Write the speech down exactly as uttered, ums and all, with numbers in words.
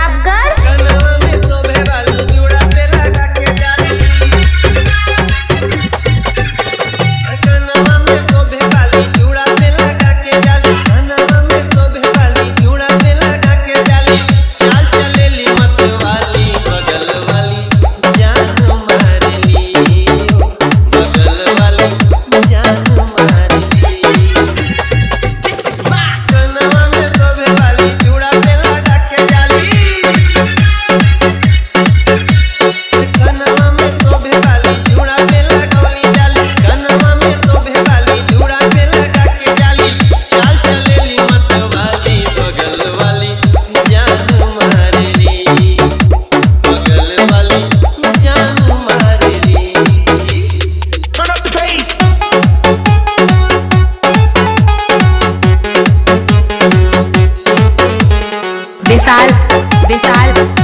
प्रतापगढ़। कनवा में शोभे वाली जूड़ा पे लगा के जाली। कनवा में शोभे वाली जूड़ा पे लगा के जाली। कनवा में शोभे वाली जूड़ा पे लगा के जाली। चाल चलेली मत वाली बगल वाली जान मारेली। बगल वाली जान मारेली। कनवा में शोभे वाली जूड़ा पे लगा के जाली। कनवा में शोभे वाली जूड़ा पे लगौली जाली। कनवा में शोभे वाली जूड़ा पे लगा के जाली। चाल चलेली मत वाली बगल वाली जान मारेली। बगल वाली जान मारेली। Turn up the bass. Vishal Vishal